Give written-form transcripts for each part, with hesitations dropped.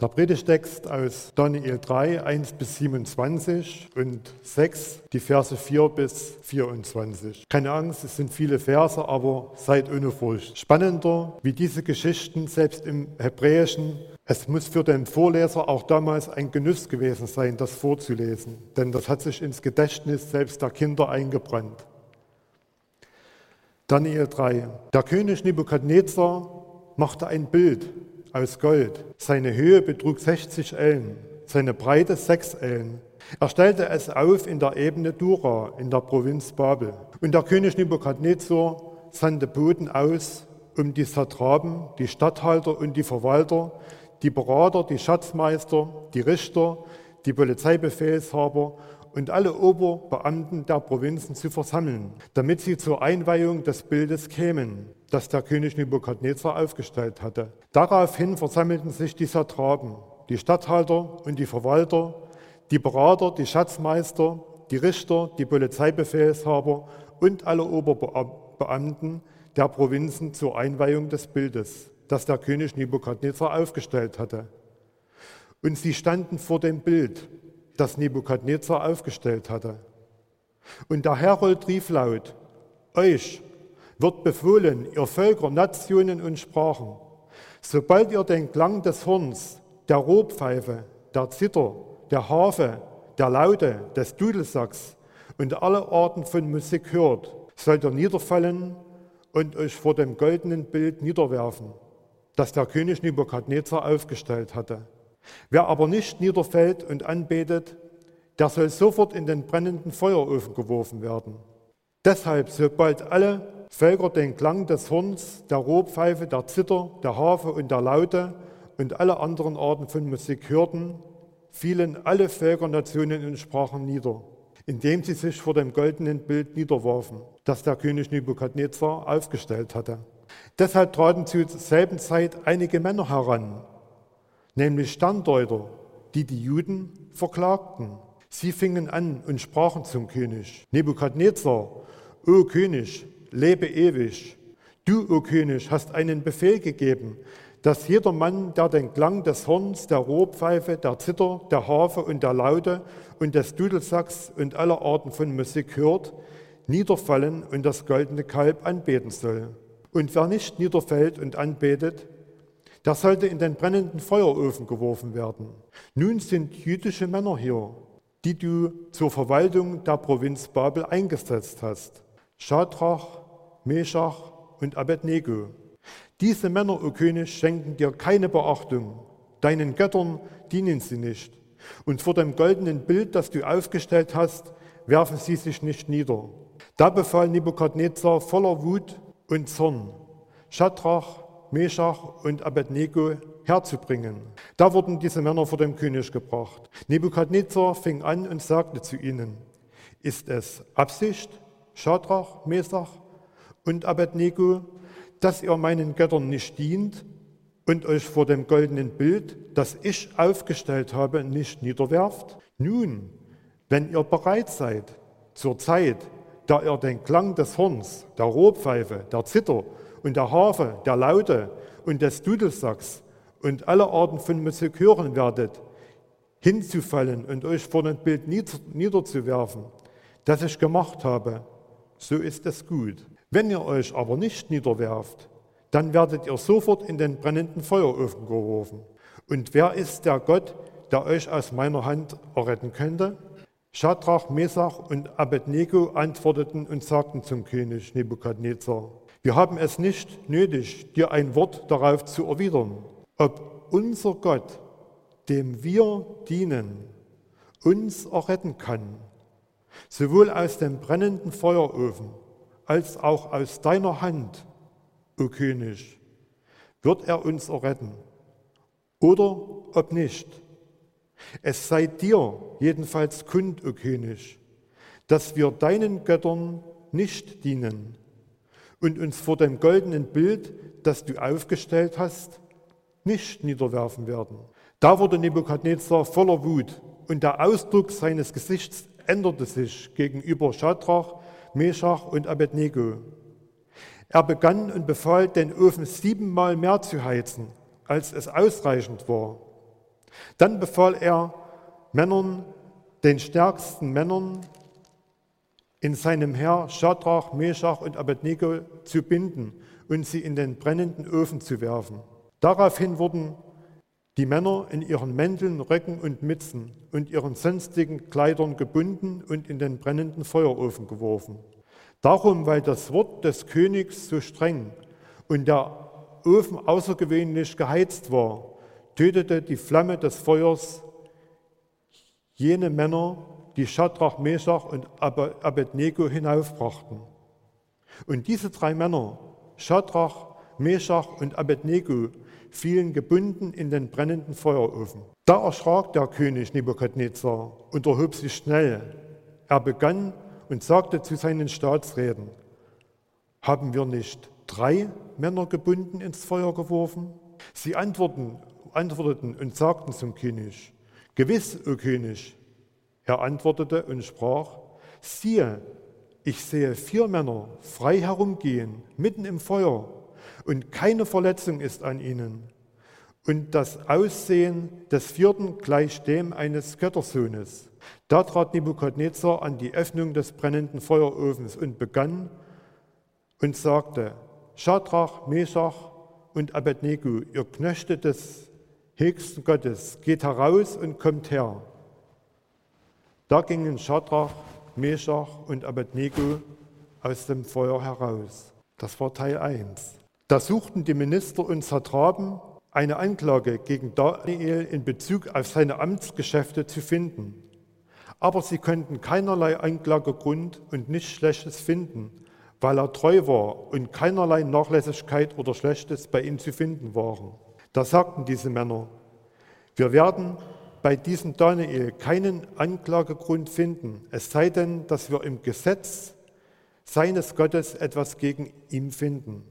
Der Predigtext aus Daniel 3, 1 bis 27 und 6, die Verse 4 bis 24. Keine Angst, es sind viele Verse, aber seid ohne Furcht. Spannender wie diese Geschichten, selbst im Hebräischen, es muss für den Vorleser auch damals ein Genuss gewesen sein, das vorzulesen, denn das hat sich ins Gedächtnis selbst der Kinder eingebrannt. Daniel 3. Der König Nebukadnezar machte ein Bild aus Gold. Seine Höhe betrug 60 Ellen, seine Breite 6 Ellen. Er stellte es auf in der Ebene Dura in der Provinz Babel. Und der König Nebukadnezar sandte Boten aus, um die Satrapen, die Statthalter und die Verwalter, die Berater, die Schatzmeister, die Richter, die Polizeibefehlshaber und alle Oberbeamten der Provinzen zu versammeln, damit sie zur Einweihung des Bildes kämen, das der König Nebukadnezar aufgestellt hatte. Daraufhin versammelten sich die Satrapen, die Statthalter und die Verwalter, die Berater, die Schatzmeister, die Richter, die Polizeibefehlshaber und alle Oberbeamten der Provinzen zur Einweihung des Bildes, das der König Nebukadnezar aufgestellt hatte. Und sie standen vor dem Bild, das Nebukadnezar aufgestellt hatte. Und der Herold rief laut: Euch wird befohlen, ihr Völker, Nationen und Sprachen, sobald ihr den Klang des Horns, der Rohrpfeife, der Zither, der Harfe, der Laute, des Dudelsacks und alle Arten von Musik hört, sollt ihr niederfallen und euch vor dem goldenen Bild niederwerfen, das der König Nebukadnezar aufgestellt hatte. Wer aber nicht niederfällt und anbetet, der soll sofort in den brennenden Feuerofen geworfen werden. Deshalb, sobald alle Völker den Klang des Horns, der Rohrpfeife, der Zither, der Harfe und der Laute und alle anderen Arten von Musik hörten, fielen alle Völker, Nationen und Sprachen nieder, indem sie sich vor dem goldenen Bild niederwarfen, das der König Nebukadnezar aufgestellt hatte. Deshalb traten zur selben Zeit einige Männer heran, nämlich Sterndeuter, die die Juden verklagten. Sie fingen an und sprachen zum König: Nebukadnezar, o König, lebe ewig. Du, o König, hast einen Befehl gegeben, dass jeder Mann, der den Klang des Horns, der Rohrpfeife, der Zither, der Harfe und der Laute und des Dudelsacks und aller Arten von Musik hört, niederfallen und das goldene Kalb anbeten soll. Und wer nicht niederfällt und anbetet, der sollte in den brennenden Feuerofen geworfen werden. Nun sind jüdische Männer hier, die du zur Verwaltung der Provinz Babel eingesetzt hast: Schadrach, Meschach und Abednego. Diese Männer, o König, schenken dir keine Beachtung. Deinen Göttern dienen sie nicht. Und vor dem goldenen Bild, das du aufgestellt hast, werfen sie sich nicht nieder. Da befahl Nebukadnezar voller Wut und Zorn, Schadrach, Meschach und Abednego herzubringen. Da wurden diese Männer vor dem König gebracht. Nebukadnezar fing an und sagte zu ihnen: Ist es Absicht, Schadrach, Meschach und Abednego, dass ihr meinen Göttern nicht dient und euch vor dem goldenen Bild, das ich aufgestellt habe, nicht niederwerft? Nun, wenn ihr bereit seid, zur Zeit, da ihr den Klang des Horns, der Rohrpfeife, der Zither und der Harfe, der Laute und des Dudelsacks und alle Arten von Musik hören werdet, hinzufallen und euch vor dem Bild niederzuwerfen, das ich gemacht habe, so ist es gut. Wenn ihr euch aber nicht niederwerft, dann werdet ihr sofort in den brennenden Feuerofen geworfen. Und wer ist der Gott, der euch aus meiner Hand erretten könnte? Schadrach, Meschach und Abednego antworteten und sagten zum König Nebukadnezar: Wir haben es nicht nötig, dir ein Wort darauf zu erwidern, ob unser Gott, dem wir dienen, uns erretten kann, sowohl aus dem brennenden Feuerofen als auch aus deiner Hand, o König, wird er uns erretten, oder ob nicht. Es sei dir jedenfalls kund, o König, dass wir deinen Göttern nicht dienen und uns vor dem goldenen Bild, das du aufgestellt hast, nicht niederwerfen werden. Da wurde Nebukadnezar voller Wut und der Ausdruck seines Gesichts änderte sich gegenüber Schadrach, Meschach und Abednego. Er begann und befahl, den Ofen 7-mal mehr zu heizen, als es ausreichend war. Dann befahl er Männern, den stärksten Männern in seinem Heer, Schadrach, Meschach und Abednego zu binden und sie in den brennenden Ofen zu werfen. Daraufhin wurden die Männer in ihren Mänteln, Röcken und Mützen und ihren sonstigen Kleidern gebunden und in den brennenden Feuerofen geworfen. Darum, weil das Wort des Königs so streng und der Ofen außergewöhnlich geheizt war, tötete die Flamme des Feuers jene Männer, die Schadrach, Meschach und Abednego hinaufbrachten. Und diese 3 Männer, Schadrach, Meschach und Abednego, fielen gebunden in den brennenden Feuerofen. Da erschrak der König Nebukadnezar und erhob sich schnell. Er begann und sagte zu seinen Staatsräten: Haben wir nicht 3 Männer gebunden ins Feuer geworfen? Sie antworteten und sagten zum König: Gewiss, o König. Er antwortete und sprach: Siehe, ich sehe 4 Männer frei herumgehen, mitten im Feuer, und keine Verletzung ist an ihnen. Und das Aussehen des 4. gleicht dem eines Göttersohnes. Da trat Nebukadnezar an die Öffnung des brennenden Feuerofens und begann und sagte: Schadrach, Meschach und Abednego, ihr Knechte des höchsten Gottes, geht heraus und kommt her. Da gingen Schadrach, Meschach und Abednego aus dem Feuer heraus. Das war Teil 1. Da suchten die Minister und Satrapen, eine Anklage gegen Daniel in Bezug auf seine Amtsgeschäfte zu finden. Aber sie konnten keinerlei Anklagegrund und nichts Schlechtes finden, weil er treu war und keinerlei Nachlässigkeit oder Schlechtes bei ihm zu finden waren. Da sagten diese Männer: Wir werden bei diesem Daniel keinen Anklagegrund finden, es sei denn, dass wir im Gesetz seines Gottes etwas gegen ihn finden.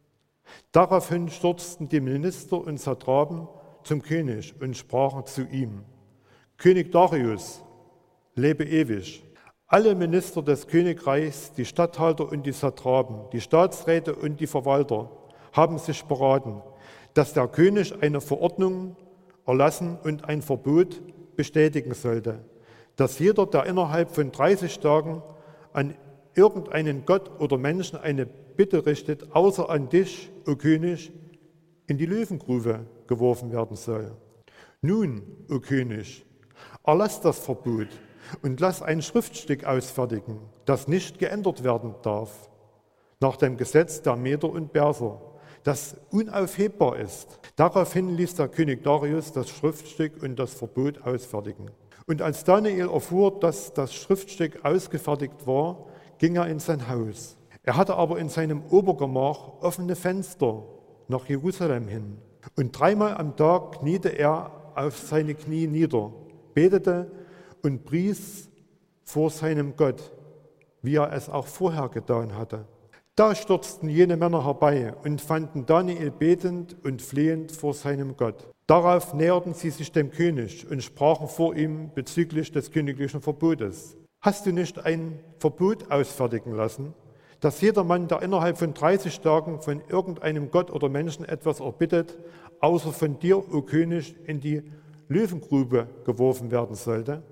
Daraufhin stürzten die Minister und Satrapen zum König und sprachen zu ihm: König Darius, lebe ewig. Alle Minister des Königreichs, die Statthalter und die Satrapen, die Staatsräte und die Verwalter haben sich beraten, dass der König eine Verordnung erlassen und ein Verbot bestätigen sollte, dass jeder, der innerhalb von 30 Tagen an irgendeinen Gott oder Menschen eine Bitte richtet, außer an dich, o König, in die Löwengrube geworfen werden soll. Nun, o König, erlass das Verbot und lass ein Schriftstück ausfertigen, das nicht geändert werden darf, nach dem Gesetz der Meder und Perser, das unaufhebbar ist. Daraufhin ließ der König Darius das Schriftstück und das Verbot ausfertigen. Und als Daniel erfuhr, dass das Schriftstück ausgefertigt war, ging er in sein Haus. Er hatte aber in seinem Obergemach offene Fenster nach Jerusalem hin. Und 3-mal am Tag kniete er auf seine Knie nieder, betete und pries vor seinem Gott, wie er es auch vorher getan hatte. Da stürzten jene Männer herbei und fanden Daniel betend und flehend vor seinem Gott. Darauf näherten sie sich dem König und sprachen vor ihm bezüglich des königlichen Verbotes: Hast du nicht ein Verbot ausfertigen lassen, dass jedermann, der innerhalb von 30 Tagen von irgendeinem Gott oder Menschen etwas erbittet, außer von dir, o König, in die Löwengrube geworfen werden sollte?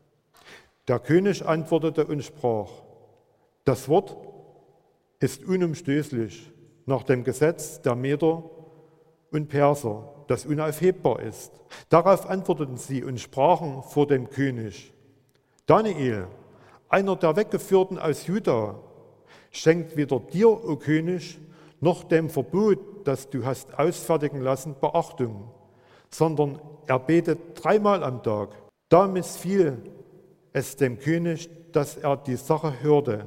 Der König antwortete und sprach: Das Wort ist unumstößlich nach dem Gesetz der Meder und Perser, das unaufhebbar ist. Darauf antworteten sie und sprachen vor dem König: Daniel, einer der Weggeführten aus Juda, schenkt weder dir, o König, noch dem Verbot, das du hast ausfertigen lassen, Beachtung, sondern er betet 3-mal am Tag. Da missfiel es dem König, als er die Sache hörte,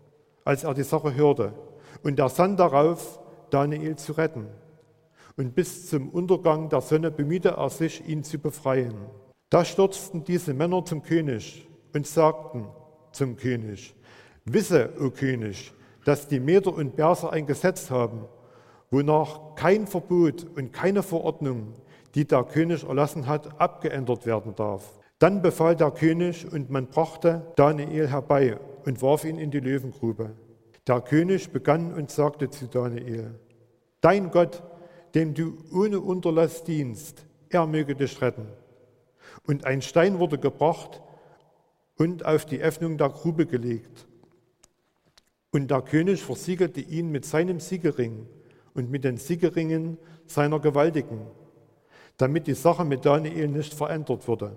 und er sann darauf, Daniel zu retten. Und bis zum Untergang der Sonne bemühte er sich, ihn zu befreien. Da stürzten diese Männer zum König und sagten zum König: Wisse, o König, dass die Meder und Perser ein Gesetz haben, wonach kein Verbot und keine Verordnung, die der König erlassen hat, abgeändert werden darf. Dann befahl der König, und man brachte Daniel herbei und warf ihn in die Löwengrube. Der König begann und sagte zu Daniel: Dein Gott, dem du ohne Unterlass dienst, er möge dich retten. Und ein Stein wurde gebracht und auf die Öffnung der Grube gelegt. Und der König versiegelte ihn mit seinem Siegelring und mit den Siegelringen seiner Gewaltigen, damit die Sache mit Daniel nicht verändert wurde.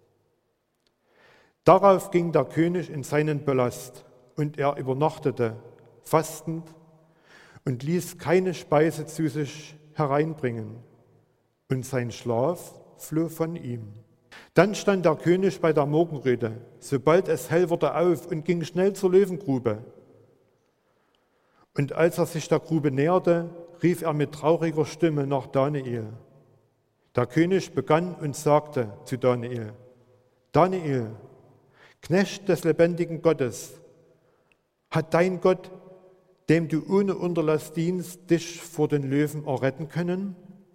Darauf ging der König in seinen Palast und er übernachtete, fastend, und ließ keine Speise zu sich hereinbringen. Und sein Schlaf floh von ihm. Dann stand der König bei der Morgenröte, sobald es hell wurde, auf und ging schnell zur Löwengrube. Und als er sich der Grube näherte, rief er mit trauriger Stimme nach Daniel. Der König begann und sagte zu Daniel: Daniel, Knecht des lebendigen Gottes, hat dein Gott, dem du ohne Unterlass dienst, dich vor den Löwen erretten können?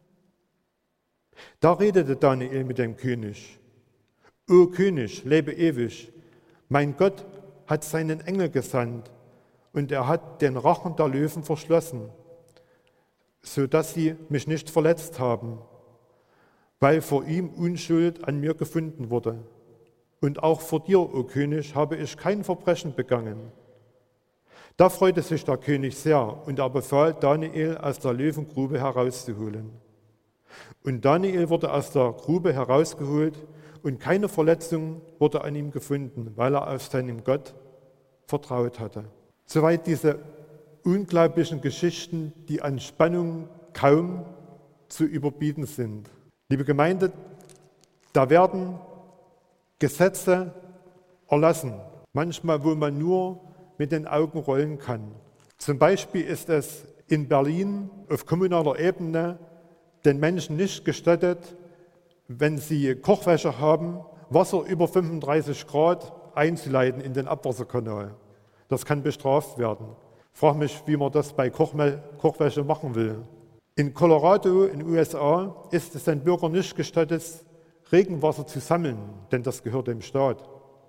Da redete Daniel mit dem König: O König, lebe ewig, mein Gott hat seinen Engel gesandt und er hat den Rachen der Löwen verschlossen, so dass sie mich nicht verletzt haben, weil vor ihm Unschuld an mir gefunden wurde. Und auch vor dir, o König, habe ich kein Verbrechen begangen. Da freute sich der König sehr und er befahl, Daniel aus der Löwengrube herauszuholen. Und Daniel wurde aus der Grube herausgeholt und keine Verletzung wurde an ihm gefunden, weil er auf seinen Gott vertraut hatte. Soweit diese unglaublichen Geschichten, die an Spannung kaum zu überbieten sind. Liebe Gemeinde, da werden Gesetze erlassen, manchmal wo man nur mit den Augen rollen kann. Zum Beispiel ist es in Berlin auf kommunaler Ebene den Menschen nicht gestattet, wenn sie Kochwäsche haben, Wasser über 35 Grad einzuleiten in den Abwasserkanal. Das kann bestraft werden. Ich frage mich, wie man das bei Kochwäsche machen will. In Colorado, in den USA, ist es den Bürgern nicht gestattet, Regenwasser zu sammeln, denn das gehört dem Staat.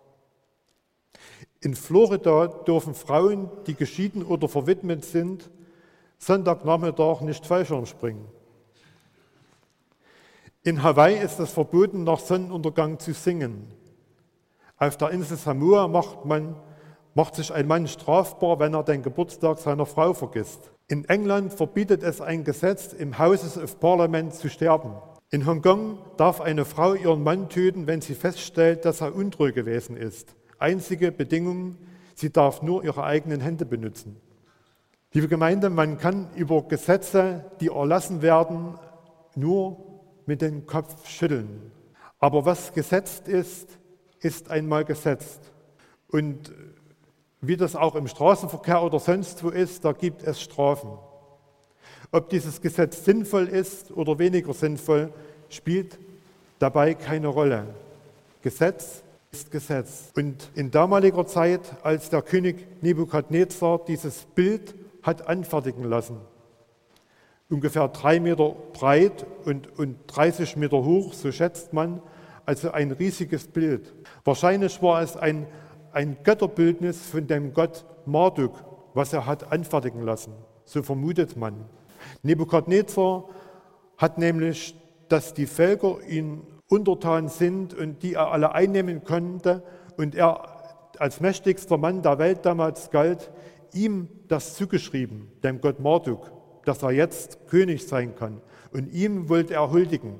In Florida dürfen Frauen, die geschieden oder verwitwet sind, Sonntagnachmittag nicht Fallschirm springen. In Hawaii ist es verboten, nach Sonnenuntergang zu singen. Auf der Insel Samoa macht sich ein Mann strafbar, wenn er den Geburtstag seiner Frau vergisst. In England verbietet es ein Gesetz, im Houses of Parliament zu sterben. In Hongkong darf eine Frau ihren Mann töten, wenn sie feststellt, dass er untreu gewesen ist. Einzige Bedingung, sie darf nur ihre eigenen Hände benutzen. Liebe Gemeinde, man kann über Gesetze, die erlassen werden, nur mit dem Kopf schütteln. Aber was gesetzt ist, ist einmal gesetzt. Und wie das auch im Straßenverkehr oder sonst wo ist, da gibt es Strafen. Ob dieses Gesetz sinnvoll ist oder weniger sinnvoll, spielt dabei keine Rolle. Gesetz ist Gesetz. Und in damaliger Zeit, als der König Nebukadnezar dieses Bild hat anfertigen lassen, ungefähr 3 Meter breit und 30 Meter hoch, so schätzt man, also ein riesiges Bild. Wahrscheinlich war es ein Götterbildnis von dem Gott Marduk, was er hat anfertigen lassen, so vermutet man. Nebukadnezar hat nämlich, dass die Völker ihm untertan sind und die er alle einnehmen konnte und er als mächtigster Mann der Welt damals galt, ihm das zugeschrieben, dem Gott Marduk, dass er jetzt König sein kann. Und ihm wollte er huldigen.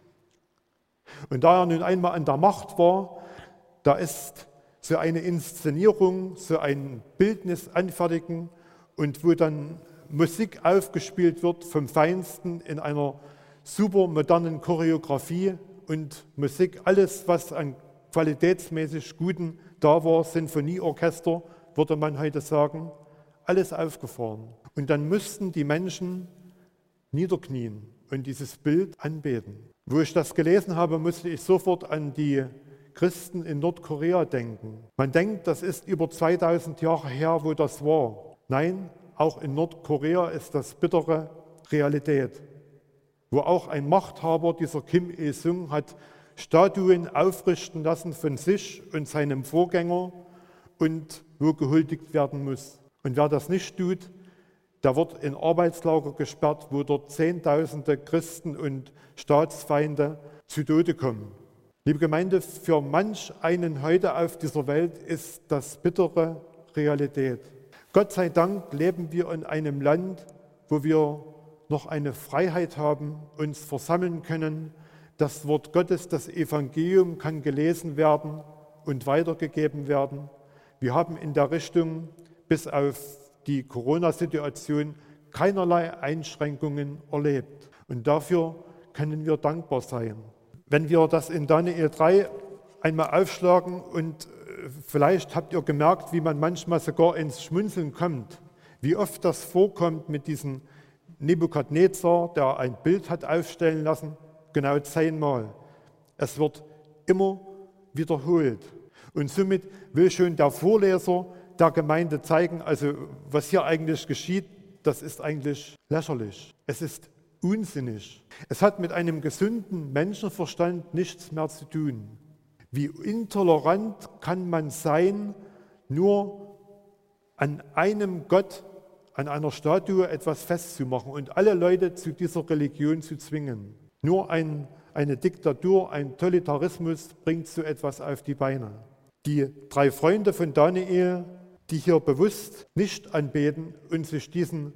Und da er nun einmal an der Macht war, da ist so eine Inszenierung, so ein Bildnis anfertigen und wo dann Musik aufgespielt wird vom Feinsten in einer super modernen Choreografie und Musik, alles was an qualitätsmäßig Guten da war, Sinfonieorchester, würde man heute sagen, alles aufgefahren. Und dann mussten die Menschen niederknien und dieses Bild anbeten. Wo ich das gelesen habe, musste ich sofort an die Christen in Nordkorea denken. Man denkt, das ist über 2000 Jahre her, wo das war. Nein, auch in Nordkorea ist das bittere Realität, wo auch ein Machthaber, dieser Kim Il-sung, hat Statuen aufrichten lassen von sich und seinem Vorgänger und wo gehuldigt werden muss. Und wer das nicht tut, der wird in Arbeitslager gesperrt, wo dort Zehntausende Christen und Staatsfeinde zu Tode kommen. Liebe Gemeinde, für manch einen heute auf dieser Welt ist das bittere Realität. Gott sei Dank leben wir in einem Land, wo wir noch eine Freiheit haben, uns versammeln können. Das Wort Gottes, das Evangelium kann gelesen werden und weitergegeben werden. Wir haben in der Richtung bis auf die Corona-Situation keinerlei Einschränkungen erlebt. Und dafür können wir dankbar sein. Wenn wir das in Daniel 3 einmal aufschlagen und vielleicht habt ihr gemerkt, wie man manchmal sogar ins Schmunzeln kommt, wie oft das vorkommt mit diesem Nebukadnezar, der ein Bild hat aufstellen lassen, genau 10-mal. Es wird immer wiederholt. Und somit will schon der Vorleser der Gemeinde zeigen, also was hier eigentlich geschieht, das ist eigentlich lächerlich. Es ist unsinnig. Es hat mit einem gesunden Menschenverstand nichts mehr zu tun. Wie intolerant kann man sein, nur an einem Gott, an einer Statue etwas festzumachen und alle Leute zu dieser Religion zu zwingen. Nur eine Diktatur, ein Totalitarismus bringt so etwas auf die Beine. Die 3 Freunde von Daniel, die hier bewusst nicht anbeten und sich diesen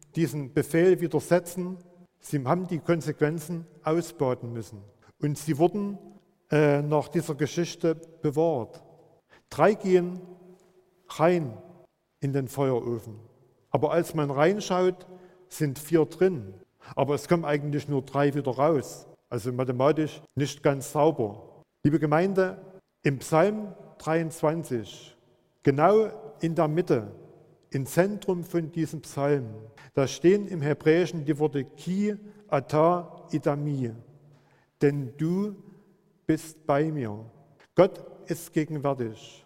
Befehl widersetzen, sie haben die Konsequenzen ausbaden müssen. Und sie wurden nach dieser Geschichte bewahrt. 3 gehen rein in den Feuerofen. Aber als man reinschaut, sind 4 drin. Aber es kommen eigentlich nur 3 wieder raus. Also mathematisch nicht ganz sauber. Liebe Gemeinde, im Psalm 23, genau in der Mitte, im Zentrum von diesem Psalm, da stehen im Hebräischen die Worte Ki, Ata, Idami. Denn du bist bei mir. Gott ist gegenwärtig.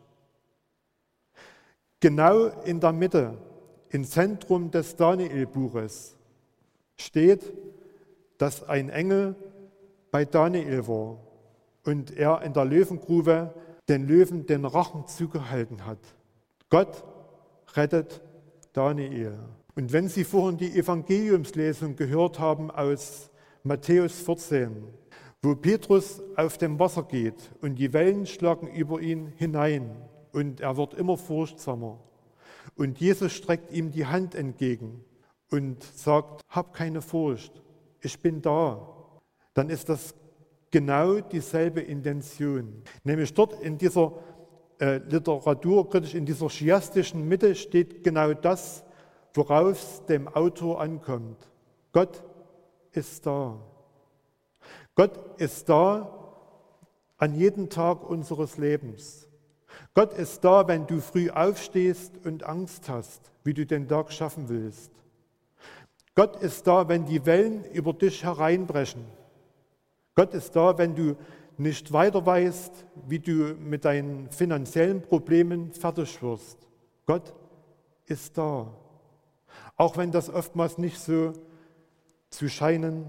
Genau in der Mitte, im Zentrum des Daniel-Buches, steht, dass ein Engel bei Daniel war und er in der Löwengrube den Löwen den Rachen zugehalten hat. Gott rettet Daniel. Und wenn Sie vorhin die Evangeliumslesung gehört haben aus Matthäus 14, wo Petrus auf dem Wasser geht und die Wellen schlagen über ihn hinein und er wird immer furchtsamer. Und Jesus streckt ihm die Hand entgegen und sagt, hab keine Furcht, ich bin da. Dann ist das genau dieselbe Intention. Nämlich dort in dieser literaturkritisch, in dieser schiastischen Mitte steht genau das, worauf es dem Autor ankommt. Gott ist da. Gott ist da an jedem Tag unseres Lebens. Gott ist da, wenn du früh aufstehst und Angst hast, wie du den Tag schaffen willst. Gott ist da, wenn die Wellen über dich hereinbrechen. Gott ist da, wenn du nicht weiter weißt, wie du mit deinen finanziellen Problemen fertig wirst. Gott ist da. Auch wenn das oftmals nicht so scheint.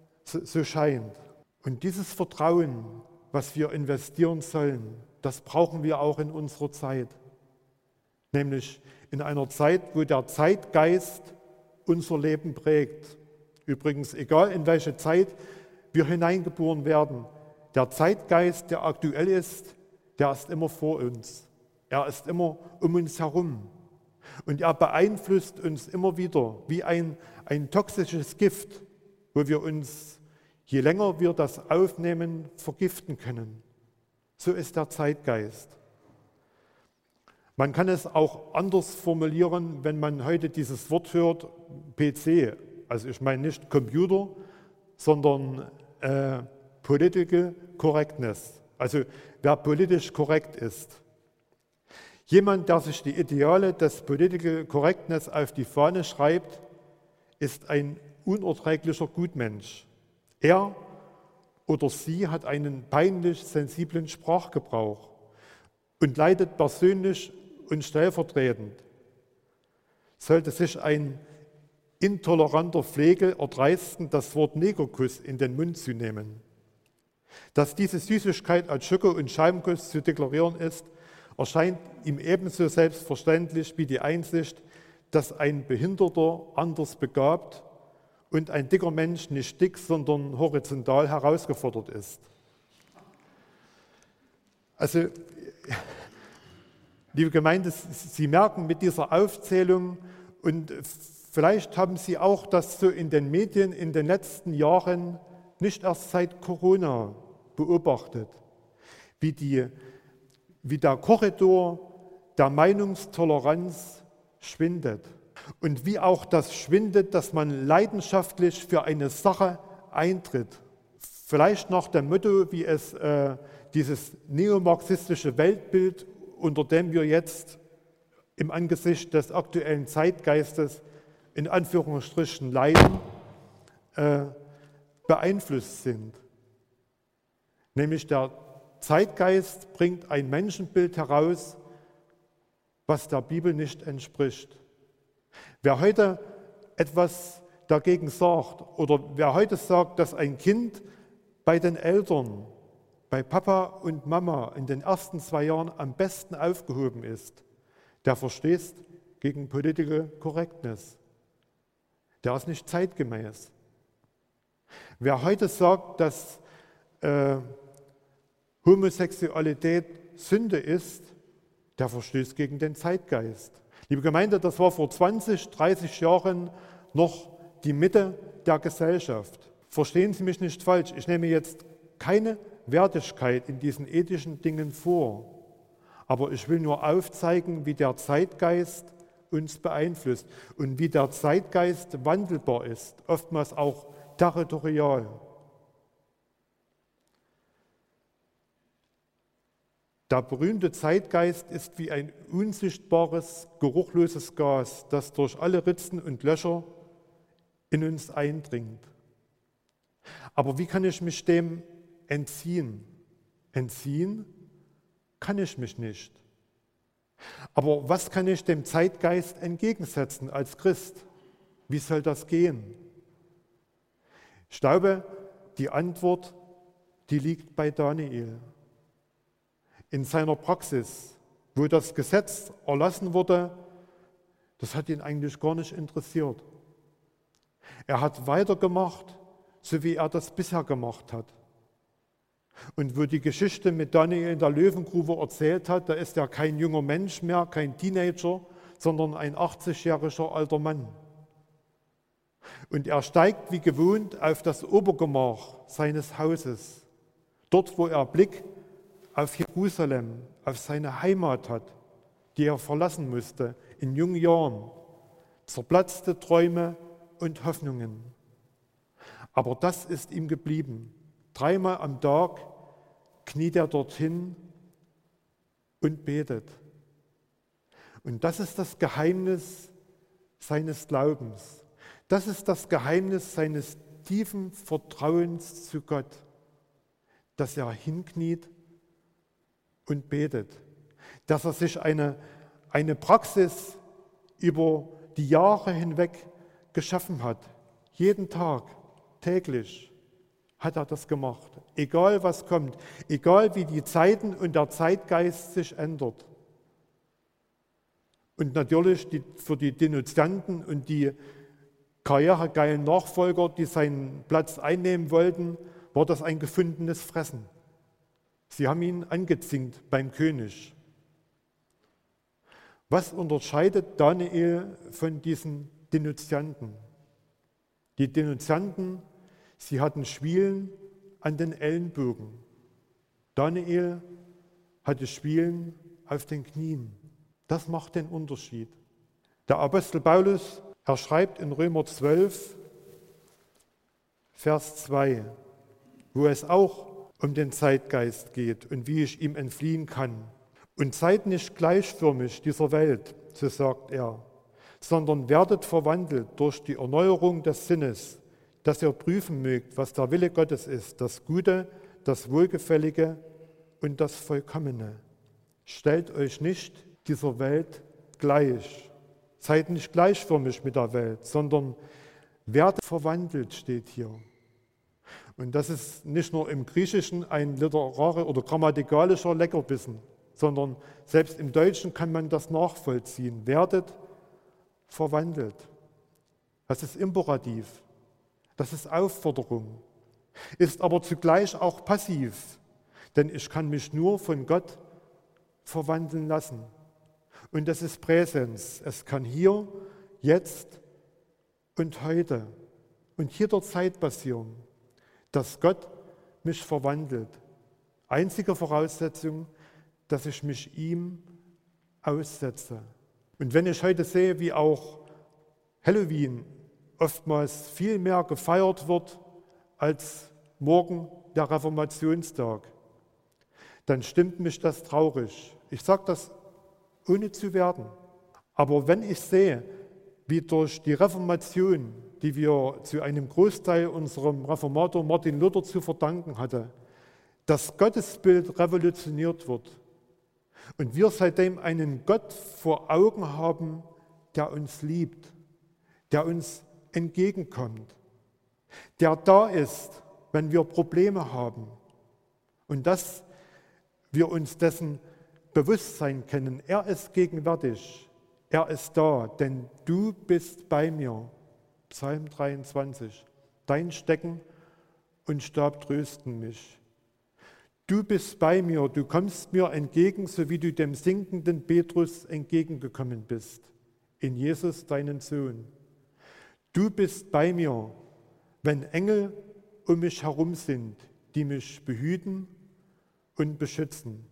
Und dieses Vertrauen, was wir investieren sollen, das brauchen wir auch in unserer Zeit. Nämlich in einer Zeit, wo der Zeitgeist unser Leben prägt. Übrigens, egal in welche Zeit wir hineingeboren werden, der Zeitgeist, der aktuell ist, der ist immer vor uns. Er ist immer um uns herum. Und er beeinflusst uns immer wieder wie ein toxisches Gift, wo wir uns, je länger wir das aufnehmen, vergiften können. So ist der Zeitgeist. Man kann es auch anders formulieren, wenn man heute dieses Wort hört, PC. Also ich meine nicht Computer, sondern Political Correctness. Also wer politisch korrekt ist. Jemand, der sich die Ideale des Political Correctness auf die Fahne schreibt, ist ein unerträglicher Gutmensch. Er oder sie hat einen peinlich sensiblen Sprachgebrauch und leidet persönlich und stellvertretend. Sollte sich ein intoleranter Flegel erdreisten, das Wort Negerkuss in den Mund zu nehmen. Dass diese Süßigkeit als Schoko und Schaumkuss zu deklarieren ist, erscheint ihm ebenso selbstverständlich wie die Einsicht, dass ein Behinderter anders begabt und ein dicker Mensch nicht dick, sondern horizontal herausgefordert ist. Also, liebe Gemeinde, Sie merken mit dieser Aufzählung und vielleicht haben Sie auch das so in den Medien in den letzten Jahren, nicht erst seit Corona, beobachtet, wie der Korridor der Meinungstoleranz schwindet und wie auch das schwindet, dass man leidenschaftlich für eine Sache eintritt. Vielleicht nach dem Motto, wie es dieses neomarxistische Weltbild, unter dem wir jetzt im Angesicht des aktuellen Zeitgeistes in Anführungsstrichen leiden, beeinflusst sind. Nämlich der Zeitgeist bringt ein Menschenbild heraus, was der Bibel nicht entspricht. Wer heute etwas dagegen sagt oder wer heute sagt, dass ein Kind bei den Eltern, bei Papa und Mama in den ersten 2 Jahren am besten aufgehoben ist, der verstößt gegen Political Correctness. Der ist nicht zeitgemäß. Wer heute sagt, dass Homosexualität Sünde ist, der verstößt gegen den Zeitgeist. Liebe Gemeinde, das war vor 20, 30 Jahren noch die Mitte der Gesellschaft. Verstehen Sie mich nicht falsch, ich nehme jetzt keine Wertigkeit in diesen ethischen Dingen vor, aber ich will nur aufzeigen, wie der Zeitgeist uns beeinflusst und wie der Zeitgeist wandelbar ist, oftmals auch territorial. Der berühmte Zeitgeist ist wie ein unsichtbares, geruchloses Gas, das durch alle Ritzen und Löcher in uns eindringt. Aber wie kann ich mich dem entziehen? Entziehen kann ich mich nicht. Aber was kann ich dem Zeitgeist entgegensetzen als Christ? Wie soll das gehen? Ich glaube, die Antwort, die liegt bei Daniel. In seiner Praxis, wo das Gesetz erlassen wurde, das hat ihn eigentlich gar nicht interessiert. Er hat weitergemacht, so wie er das bisher gemacht hat. Und wo die Geschichte mit Daniel in der Löwengrube erzählt hat, da ist er kein junger Mensch mehr, kein Teenager, sondern ein 80-jähriger alter Mann. Und er steigt wie gewohnt auf das Obergemach seines Hauses, dort wo er Blick auf Jerusalem, auf seine Heimat hat, die er verlassen musste in jungen Jahren, zerplatzte Träume und Hoffnungen. Aber das ist ihm geblieben. 3-mal am Tag kniet er dorthin und betet. Und das ist das Geheimnis seines Glaubens. Das ist das Geheimnis seines tiefen Vertrauens zu Gott, dass er hinkniet und betet, dass er sich eine Praxis über die Jahre hinweg geschaffen hat. Jeden Tag, täglich hat er das gemacht. Egal was kommt, egal wie die Zeiten und der Zeitgeist sich ändert. Und natürlich für die Denunzianten und die karrieregeilen Nachfolger, die seinen Platz einnehmen wollten, war das ein gefundenes Fressen. Sie haben ihn angezinkt beim König. Was unterscheidet Daniel von diesen Denunzianten? Die Denunzianten, sie hatten Schwielen an den Ellenbogen. Daniel hatte Schwielen auf den Knien. Das macht den Unterschied. Der Apostel Paulus, er schreibt in Römer 12, Vers 2, wo es auch um den Zeitgeist geht und wie ich ihm entfliehen kann. Und seid nicht gleichförmig dieser Welt, so sagt er, sondern werdet verwandelt durch die Erneuerung des Sinnes, dass ihr prüfen mögt, was der Wille Gottes ist, das Gute, das Wohlgefällige und das Vollkommene. Stellt euch nicht dieser Welt gleich. Seid nicht gleichförmig mit der Welt, sondern werdet verwandelt, steht hier. Und das ist nicht nur im Griechischen ein literarischer oder grammatikalischer Leckerbissen, sondern selbst im Deutschen kann man das nachvollziehen. Werdet verwandelt. Das ist Imperativ. Das ist Aufforderung. Ist aber zugleich auch passiv. Denn ich kann mich nur von Gott verwandeln lassen. Und das ist Präsens. Es kann hier, jetzt und heute und jederzeit passieren, dass Gott mich verwandelt. Einzige Voraussetzung, dass ich mich ihm aussetze. Und wenn ich heute sehe, wie auch Halloween oftmals viel mehr gefeiert wird als morgen der Reformationstag, dann stimmt mich das traurig. Ich sage das ohne zu werten. Aber wenn ich sehe, wie durch die Reformation, die wir zu einem Großteil unserem Reformator Martin Luther zu verdanken hatte, das Gottesbild revolutioniert wird und wir seitdem einen Gott vor Augen haben, der uns liebt, der uns entgegenkommt, der da ist, wenn wir Probleme haben und dass wir uns dessen bewusst sein können. Er ist gegenwärtig, er ist da, denn du bist bei mir. Psalm 23. Dein Stecken und Stab trösten mich. Du bist bei mir, du kommst mir entgegen, so wie du dem sinkenden Petrus entgegengekommen bist, in Jesus, deinen Sohn. Du bist bei mir, wenn Engel um mich herum sind, die mich behüten und beschützen.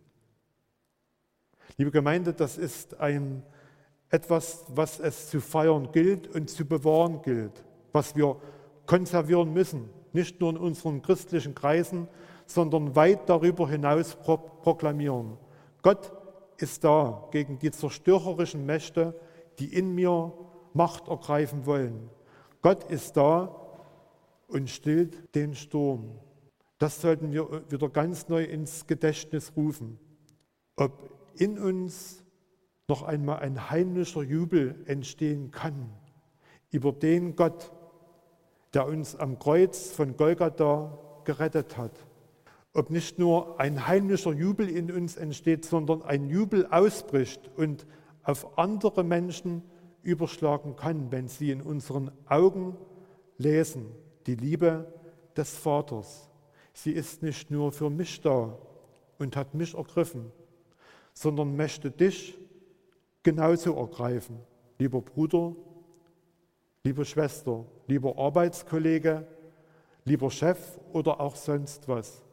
Liebe Gemeinde, das ist etwas, was es zu feiern gilt und zu bewahren gilt, was wir konservieren müssen, nicht nur in unseren christlichen Kreisen, sondern weit darüber hinaus proklamieren. Gott ist da gegen die zerstörerischen Mächte, die in mir Macht ergreifen wollen. Gott ist da und stillt den Sturm. Das sollten wir wieder ganz neu ins Gedächtnis rufen. Ob in uns noch einmal ein heimlicher Jubel entstehen kann über den Gott, der uns am Kreuz von Golgatha gerettet hat. Ob nicht nur ein heimlicher Jubel in uns entsteht, sondern ein Jubel ausbricht und auf andere Menschen überschlagen kann, wenn sie in unseren Augen lesen, die Liebe des Vaters. Sie ist nicht nur für mich da und hat mich ergriffen, sondern möchte dich genauso ergreifen, lieber Bruder, liebe Schwester, lieber Arbeitskollege, lieber Chef oder auch sonst was.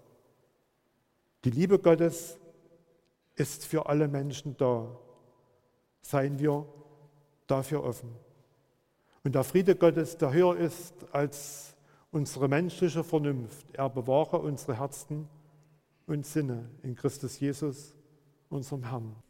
Die Liebe Gottes ist für alle Menschen da. Seien wir dafür offen. Und der Friede Gottes, der höher ist als unsere menschliche Vernunft, er bewahre unsere Herzen und Sinne in Christus Jesus, unserem Herrn.